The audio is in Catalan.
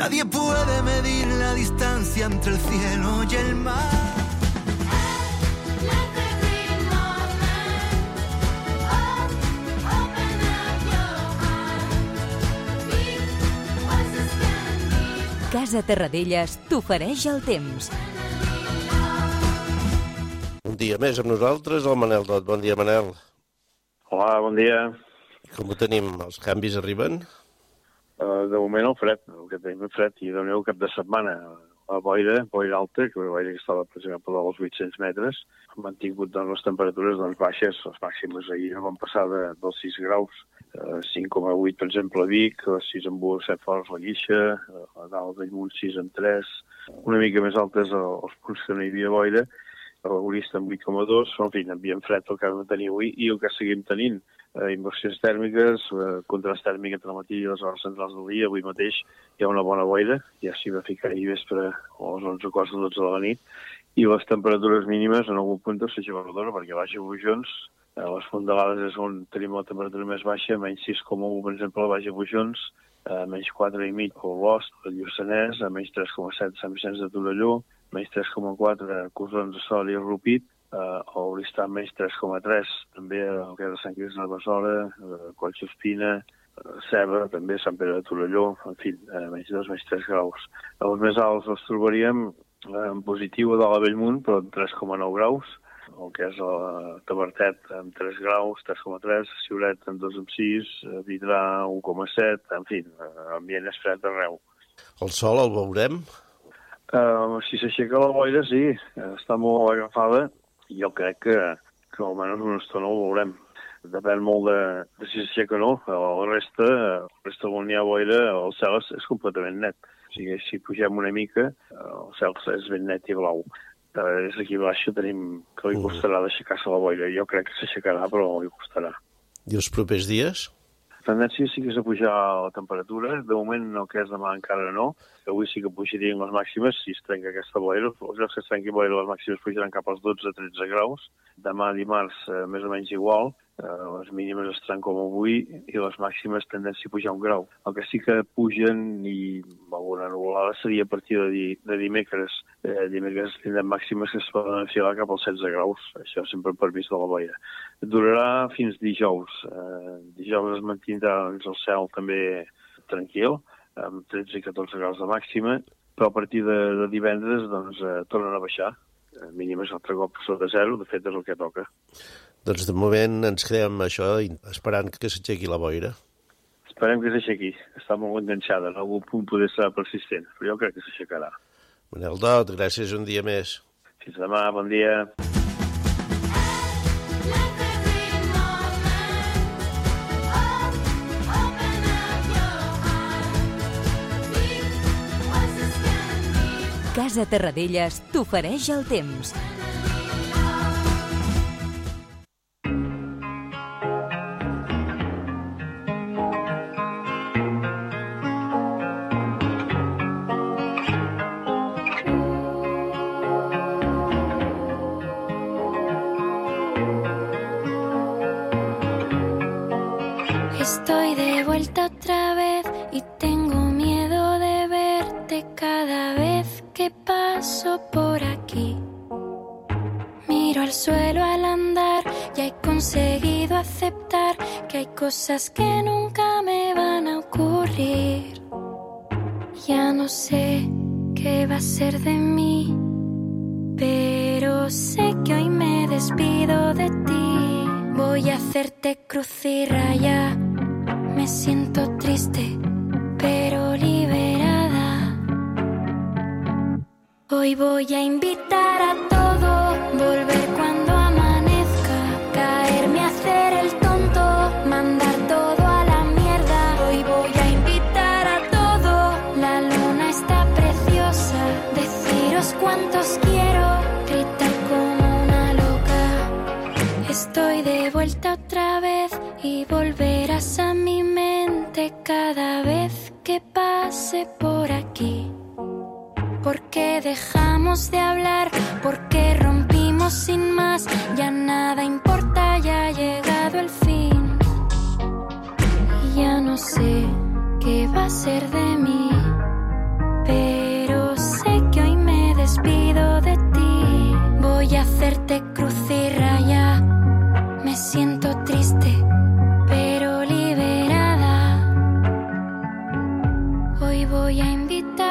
Nadie puede medir la distancia entre el cielo y el mar. Casa Terradellas t'ofereix el temps. Un dia més amb nosaltres, el Manel Dot. Bon dia, Manel. Hola, bon dia. Com ho tenim? Els canvis arriben? De moment el fred, el que tenim el fred, i doneu cap de setmana. La boira alta, que la boira que estava, per exemple, als 800 metres, han mantingut les temperatures baixes, les màximes ahir van passar dels 6 graus, 5,8 per exemple a Vic, 6,1 a Set Forts, la Guixa, a dalt Bellmunt 6,3, una mica més altes els punts que no hi havia boira, a l'Aurista amb 8,2, en fi, ambient fred el que vam tenir avui i el que seguim tenint. Inversions tèrmiques, contrast tèrmic entre el matí i les hores centrals del dia. Avui mateix hi ha una bona boira, ja s'hi va ficar ahir vespre a les 11 quarts de 12 de la nit, i les temperatures mínimes en algun punt de Seixabardona, perquè baix a Bujons, a les fondalades és on tenim la temperatura més baixa, menys 6,1 per exemple a baix a Bujons, menys 4,5 a Olost, a Lluçanès, menys 3,7 a Sant Vicenç de Torelló, menys 3,4 a Cosons de Sol i a Rupit, a Oristà menys 3,3, també el que és de Sant Crist de Besora, Collsospina, Ceba, també Sant Pere de Torelló, en fi, menys 2, menys 3 graus. Els més alts els trobaríem en positiu a dalt a Bellmunt, però 3,9 graus, el que és a Tavertet amb 3 graus, 3,3, Ciuret amb 2,6, Vidrà 1,7, en fi, ambient és fred arreu. El sol el veurem? Si s'aixeca la boira, sí, està molt agafada, i jo crec que almenys una estona ho veurem. Depèn molt de si s'aixeca o no. La resta on hi ha boira, el cel és completament net. O sigui, si pugem una mica, el cel és ben net i blau. Des d'aquí baix tenim que li costarà d'aixecar-se la boira. Jo crec que s'aixecarà, però li costarà. I els propers dies? La tendència sí que és a pujar la temperatura. De moment, el que és demà encara no. Avui sí que pujarien les màximes, si es trenca aquesta boira. Els llocs que es trenqui boira, les màximes pujaran cap als 12-13 graus. Demà, dimarts, més o menys igual. Les mínimes estaran com avui i les màximes tendència a pujar 1 grau. El que sí que pugen i alguna nuvolada seria a partir de dimecres. Dimecres tindrem màximes que es poden enfilar cap als 16 graus. Això sempre per permís de la boira. Durarà fins dijous. Dijous es mantindrà el cel també tranquil, amb 13 i 14 graus de màxima, però a partir de divendres tornen a baixar. Mínimes altre cop sota 0, de fet és el que toca. Doncs de moment ens quedem això, esperant que s'aixequi la boira. Esperem que s'aixequi. Està molt enganxada, en algun punt poder ser persistent, però jo crec que s'aixecarà. Manel Dot, gràcies un dia més. Fins demà, bon dia. Casa Terradellas t'ofereix el temps. Estoy de vuelta otra vez y tengo miedo de verte cada vez que paso por aquí. Miro al suelo al andar, ya he conseguido aceptar que hay cosas que nunca me van a ocurrir. Ya no sé qué va a ser de mí, pero sé que hoy me despido de ti. Voy a hacerte cruz y raya, me siento triste, pero liberada. Hoy voy a invitar a todo, volver cuando amanezca, caerme a hacer el tonto, mandar todo a la mierda. Hoy voy a invitar a todo, la luna está preciosa, deciros cuántos quiero, gritar como una loca. Estoy de vuelta otra vez y volverás a mi mente cada vez que pase por aquí. ¿Por qué dejamos de hablar? ¿Por qué rompimos sin más? Ya nada importa, ya ha llegado el fin. Y ya no sé qué va a ser de mí, invitar